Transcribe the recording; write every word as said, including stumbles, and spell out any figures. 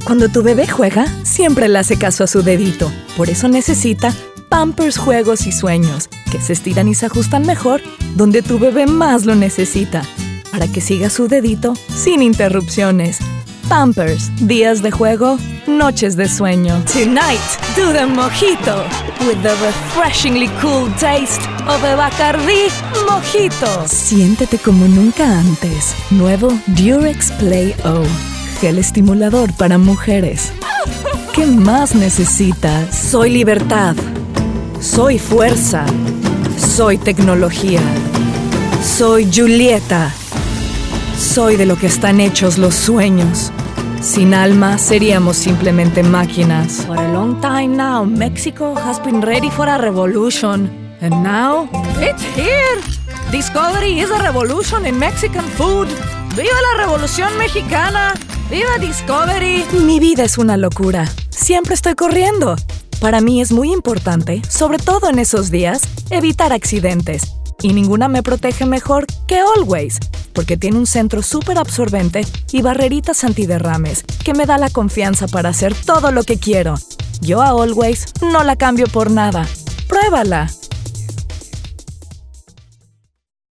Cuando tu bebé juega, siempre le hace caso a su dedito. Por eso necesita Pampers Juegos y Sueños, que se estiran y se ajustan mejor donde tu bebé más lo necesita, para que siga su dedito sin interrupciones. Pampers, días de juego, noches de sueño. Tonight, do the mojito with the refreshingly cool taste of a Bacardí Mojito. Siéntete como nunca antes. Nuevo Durex Play O, gel estimulador para mujeres. ¿Qué más necesitas? Soy libertad. Soy fuerza. Soy tecnología. Soy Julieta. Soy de lo que están hechos los sueños. Sin alma, seríamos simplemente máquinas. For a long time now, Mexico has been ready for a revolution. And now, it's here! Discovery is a revolution in Mexican food. ¡Viva la Revolución Mexicana! ¡Viva Discovery! Mi vida es una locura. Siempre estoy corriendo. Para mí es muy importante, sobre todo en esos días, evitar accidentes. Y ninguna me protege mejor que Always, porque tiene un centro súper absorbente y barreritas antiderrames que me da la confianza para hacer todo lo que quiero. Yo a Always no la cambio por nada. ¡Pruébala!